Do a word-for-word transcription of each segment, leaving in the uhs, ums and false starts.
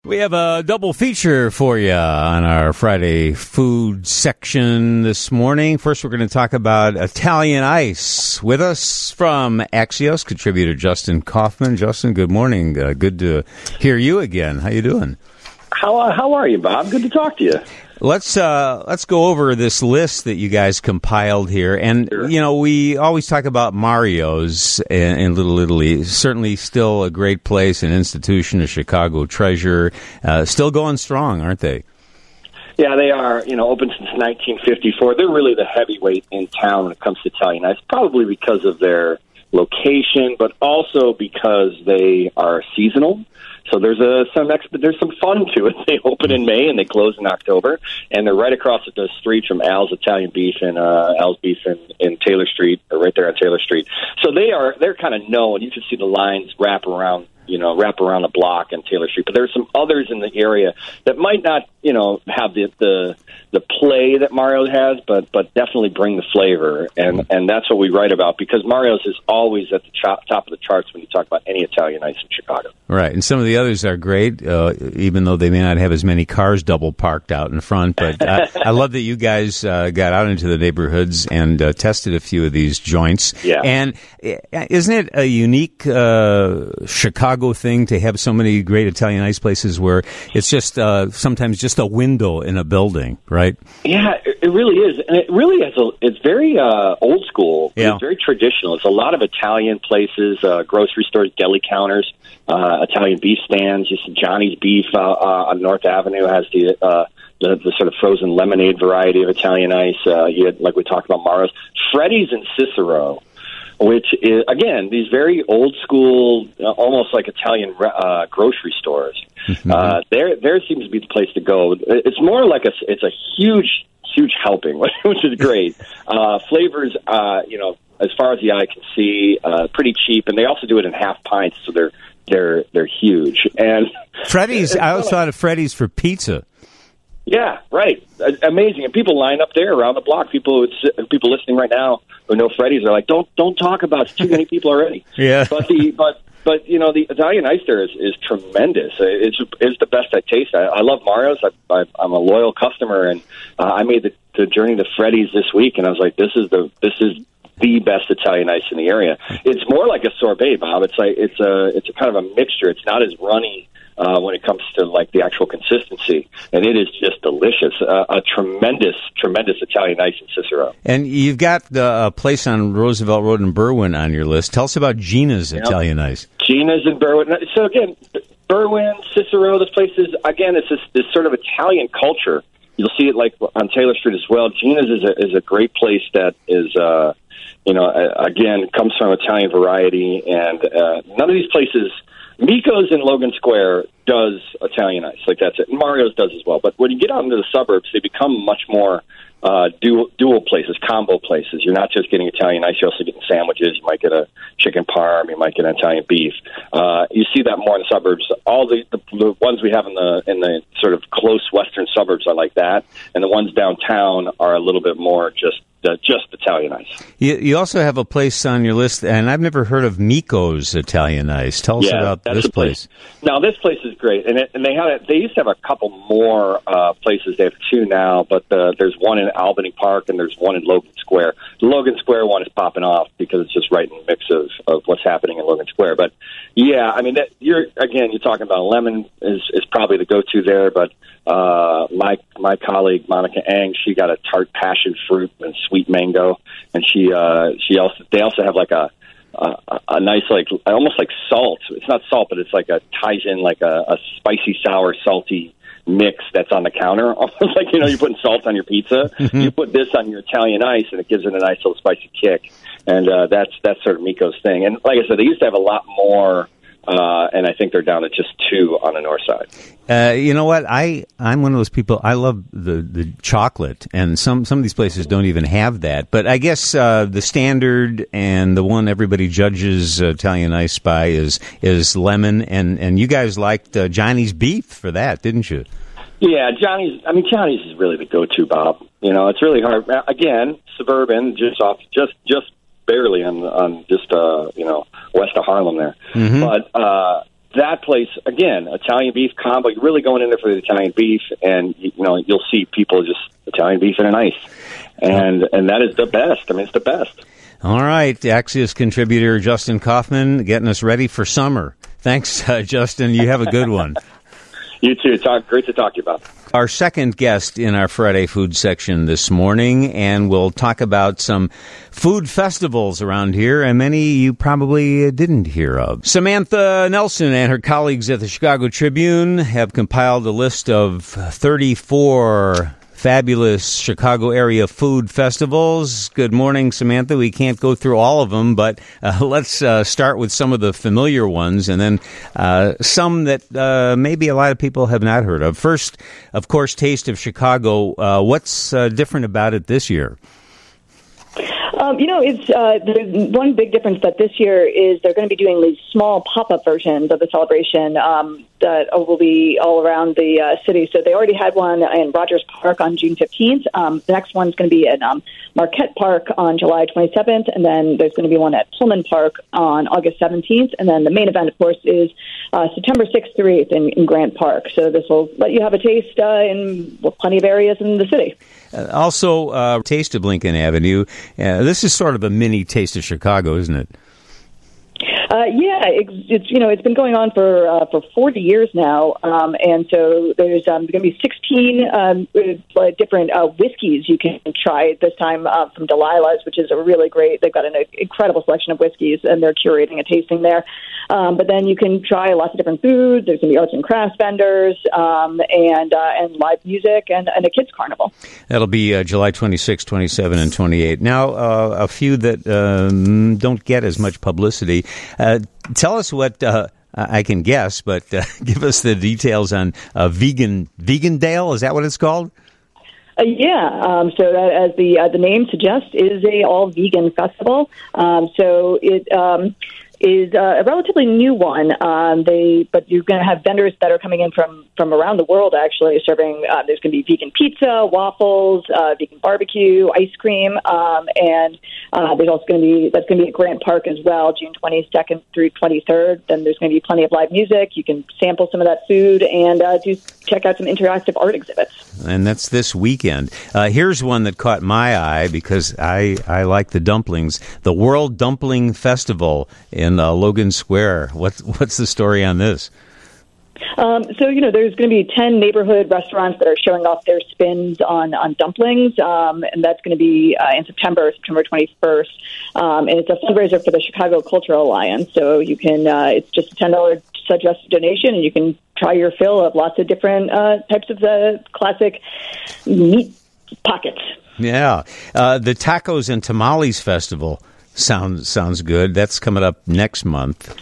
We have a double feature for you on our Friday food section this morning. First, we're going to talk about Italian ice. With us from Axios, contributor Justin Kaufman. Justin, good morning. Uh, good to hear you again. How you doing? How uh, how are you, Bob? Good to talk to you. Let's uh, let's go over this list that you guys compiled here, and sure. You know, we always talk about Mario's in, in Little Italy. Certainly, still a great place, an institution, a Chicago treasure, uh, still going strong, aren't they? Yeah, they are. You know, open since nineteen fifty-four. They're really the heavyweight in town when it comes to Italian ice, probably because of their location, but also because they are seasonal. So there's a some exp- there's some fun to it. They open in May and they close in October, and they're right across the street from Al's Italian Beef and uh, Al's Beef in, in Taylor Street, or right there on Taylor Street. So they are they're kind of known. You can see the lines wrap around, you know, wrap around the block on Taylor Street. But there's some others in the area that might not, you know, have the the, the play that Mario's has, but but definitely bring the flavor, and and that's what we write about, because Mario's is always at the top, top of the charts when you talk about any Italian ice in Chicago. Right, and some of the others are great, uh, even though they may not have as many cars double parked out in front. But I, I love that you guys uh, got out into the neighborhoods and uh, tested a few of these joints. Yeah. And isn't it a unique uh, Chicago thing to have so many great Italian ice places where it's just uh, sometimes just a window in a building, right? Yeah, it really is, and it really is. A, it's very uh, old school. Yeah. It's very traditional. It's a lot of Italian places, uh, grocery stores, deli counters, uh, Italian beef stands. You see Johnny's Beef uh, uh, on North Avenue has the, uh, the the sort of frozen lemonade variety of Italian ice. Uh, you had, like we talked about, Mario's, Freddy's, and Cicero, which is, again, these very old school, uh, almost like Italian uh, grocery stores. Mm-hmm. Uh, there, there seems to be the place to go. It's more like a, it's a huge, huge helping, which is great. Uh, flavors, uh, you know, as far as the eye can see, uh, pretty cheap, and they also do it in half pints, so they're they're they're huge. And Freddy's, I always thought of Freddy's for pizza. Yeah, right. Amazing. And people line up there around the block. People people listening right now who know Freddy's are like, don't don't talk about it. It's too many people already. Yeah. But the but but you know the Italian ice there is, is tremendous. It's it's the best I taste. I, I love Mario's. I, I, I'm a loyal customer, and uh, I made the, the journey to Freddy's this week, and I was like, this is the this is the best Italian ice in the area. It's more like a sorbet, Bob. It's like it's a it's a kind of a mixture. It's not as runny Uh, when it comes to like the actual consistency, and it is just delicious. Uh, a tremendous, tremendous Italian ice in Cicero. And you've got the uh, place on Roosevelt Road in Berwyn on your list. Tell us about Gina's yep. Italian ice. Gina's in Berwyn. So again, Berwyn, Cicero, this place is, again, it's this, this sort of Italian culture. You'll see it like on Taylor Street as well. Gina's is a, is a great place that is, uh, you know, again, comes from Italian variety, and uh, none of these places. Miko's in Logan Square does Italian ice, like that's it. And Mario's does as well. But when you get out into the suburbs, they become much more uh, dual, dual places, combo places. You're not just getting Italian ice, you're also getting sandwiches. You might get a chicken parm, you might get an Italian beef. Uh, you see that more in the suburbs. All the, the, the ones we have in the in the sort of close western suburbs are like that, and the ones downtown are a little bit more just Uh, just Italian ice. You, you also have a place on your list, and I've never heard of Miko's Italian ice. Tell us yeah, about this place. place. Now, this place is great, and, it, and they had a, they used to have a couple more uh, places. They have two now, but uh, there's one in Albany Park and there's one in Logan Square. The Logan Square one is popping off because it's just right in the mix of, of what's happening in Logan Square. But yeah, I mean, that, you're again, you're talking about lemon is, is probably the go-to there, but uh, my my colleague Monica Ang, she got a tart passion fruit and sweet mango, and she uh, she also they also have like a, a a nice like almost like salt. It's not salt, but it's like a ties in like a, a spicy, sour, salty mix that's on the counter. Almost like, you know, you're putting salt on your pizza. Mm-hmm. You put this on your Italian ice, and it gives it a nice little spicy kick. And uh, that's that's sort of Miko's thing. And like I said, they used to have a lot more. Uh, and I think they're down to just two on the north side. Uh, you know what? I, I'm one of those people, I love the, the chocolate, and some, some of these places don't even have that. But I guess uh, the standard and the one everybody judges uh, Italian ice by is is lemon, and, and you guys liked uh, Johnny's Beef for that, didn't you? Yeah, Johnny's, I mean, Johnny's is really the go-to, Bob. You know, it's really hard. Again, suburban, just off, just, just barely on, on just, uh, you know, west of Harlem there. Mm-hmm. But, uh, that place, again, Italian beef combo, you're really going in there for the Italian beef, and, you know, you'll see people just Italian beef and an ice. And, and that is the best. I mean, it's the best. All right. Axios contributor Justin Kaufman getting us ready for summer. Thanks, uh, Justin. You have a good one. You too. Talk, great to talk to you about. Our second guest in our Friday food section this morning, and we'll talk about some food festivals around here, and many you probably didn't hear of. Samantha Nelson and her colleagues at the Chicago Tribune have compiled a list of thirty-four fabulous Chicago area food festivals. Good morning, Samantha. We can't go through all of them, but uh, let's uh, start with some of the familiar ones and then uh, some that uh, maybe a lot of people have not heard of. First, of course, Taste of Chicago. Uh, what's uh, different about it this year? Um, you know, it's uh, there's one big difference that this year is they're going to be doing these small pop-up versions of the celebration um, that will be all around the uh, city. So they already had one in Rogers Park on June fifteenth. Um, the next one's going to be at um, Marquette Park on July twenty-seventh, and then there's going to be one at Pullman Park on August seventeenth. And then the main event, of course, is uh, September sixth through eighth in, in Grant Park. So this will let you have a taste uh, in well, plenty of areas in the city. Uh, also, uh, Taste of Lincoln Avenue. Uh, this is sort of a mini Taste of Chicago, isn't it? Uh, yeah, it's, it's you know it's been going on for uh, for forty years now, um, and so there's um, going to be sixteen um, uh, different uh, whiskeys you can try this time uh, from Delilah's, which is a really great. They've got an incredible selection of whiskeys, and they're curating a tasting there. Um, but then you can try lots of different foods. There's going to be arts and crafts vendors, um, and uh, and live music, and, and a kids carnival. That'll be uh, July twenty-sixth, twenty-seventh, and twenty-eighth. Now, uh, a few that um, don't get as much publicity. Uh, tell us what uh, I can guess, but uh, give us the details on uh, Vegan Vegandale. Is that what it's called? Uh, yeah, um, so that, as the uh, the name suggests, is a all vegan festival. Um, so it. Um, is uh, a relatively new one. Um, they, but you're going to have vendors that are coming in from, from around the world, actually, serving, uh, there's going to be vegan pizza, waffles, uh, vegan barbecue, ice cream, um, and uh, there's also going to be, that's going to be at Grant Park as well, June twenty-second through twenty-third. Then there's going to be plenty of live music. You can sample some of that food and uh, do check out some interactive art exhibits. And that's this weekend. Uh, here's one that caught my eye because I, I like the dumplings. The World Dumpling Festival in uh, Logan Square. What's, what's the story on this? Um, so, you know, there's going to be ten neighborhood restaurants that are showing off their spins on, on dumplings, um, and that's going to be uh, in September, September twenty-first. Um, and it's a fundraiser for the Chicago Cultural Alliance. So you can, uh, it's just a ten dollars suggested donation, and you can try your fill of lots of different uh, types of the classic meat pockets. Yeah. Uh, the Tacos and Tamales Festival sounds sounds good. That's coming up next month.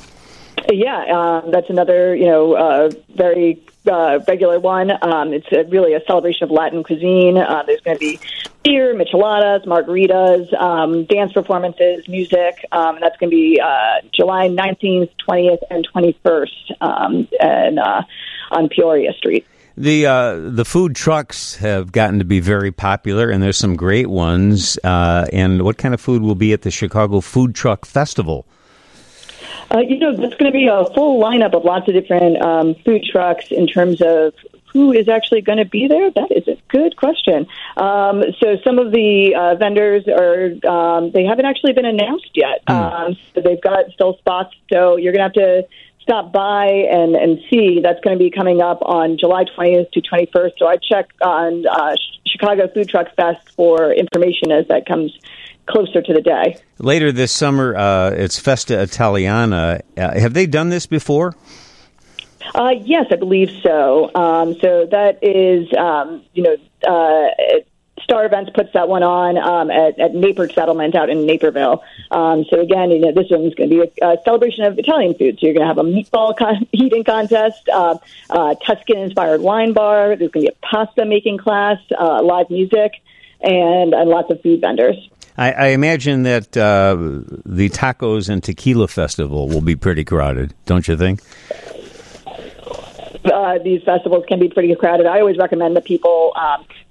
Yeah, um, that's another, you know, uh, very uh, regular one. Um, it's a, really a celebration of Latin cuisine. Uh, there's going to be beer, micheladas, margaritas, um, dance performances, music, um, and that's going to be uh, July nineteenth, twentieth, and twenty-first um, and, uh, on Peoria Street. The uh, the food trucks have gotten to be very popular, and there's some great ones. Uh, and what kind of food will be at the Chicago Food Truck Festival? Uh, you know, there's going to be a full lineup of lots of different um, food trucks in terms of who is actually going to be there. That is a good question. Um, so some of the uh, vendors are, um, they haven't actually been announced yet. Mm. Um, so they've got still spots. So you're going to have to stop by and, and see. That's going to be coming up on July twentieth to twenty-first. So I check on uh, Chicago Food Truck Fest for information as that comes closer to the day. Later this summer, uh, it's Festa Italiana. Uh, have they done this before? Uh, yes, I believe so. Um, so that is, um, you know, uh, Star Events puts that one on um, at, at Napier Settlement out in Naperville. Um, so again, you know, this one's going to be a, a celebration of Italian food. So you're going to have a meatball con- eating contest, uh, uh, Tuscan-inspired wine bar. There's going to be a pasta making class, uh, live music, and, and lots of food vendors. I, I imagine that uh, the Tacos and Tequila Festival will be pretty crowded, don't you think? Uh, these festivals can be pretty crowded. I always recommend that people um,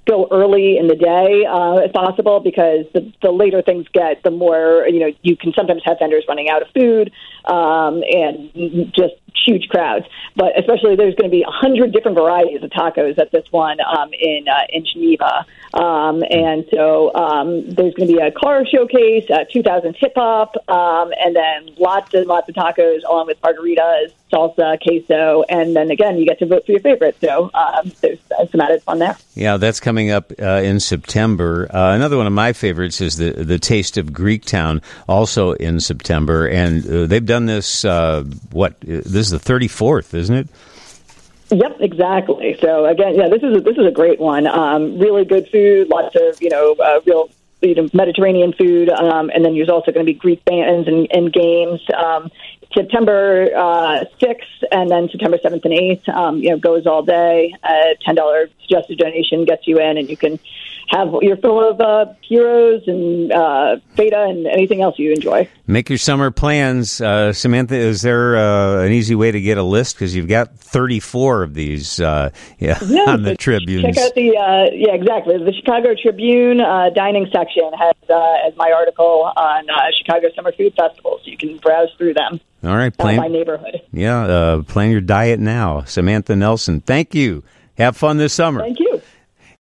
go early in the day uh, if possible, because the, the later things get, the more, you know, you can sometimes have vendors running out of food um, and just huge crowds. But especially there's going to be a hundred different varieties of tacos at this one um, in uh, in Geneva. Um, and so um, there's going to be a car showcase, uh, two thousand hip hop, um, and then lots and lots of tacos along with margaritas, salsa, queso, and then again you get to vote for your favorite. So um, there's uh, some added fun there. Yeah, that's coming up uh, in September. Uh, another one of my favorites is the the Taste of Greektown, also in September, and uh, they've done this. Uh, what this is the thirty-fourth, isn't it? Yep, exactly. So again, yeah, this is a, this is a great one. Um, really good food, lots of you know uh, real you know, Mediterranean food, um, and then there's also going to be Greek bands and, and games. Um, September uh, sixth and then September seventh and eighth, um, you know, goes all day. Uh, ten dollars suggested donation gets you in, and you can have your fill of uh, heroes and uh, feta and anything else you enjoy. Make your summer plans. Uh, Samantha, is there uh, an easy way to get a list? Because you've got thirty-four of these uh, yeah, yeah, on the so Tribunes. Check out the, uh, yeah, exactly. The Chicago Tribune uh, dining section has, uh, has my article on uh, Chicago Summer Food Festival, so you can browse through them. All right. Plan, uh, my neighborhood. Yeah, uh, plan your diet now. Samantha Nelson, thank you. Have fun this summer. Thank you.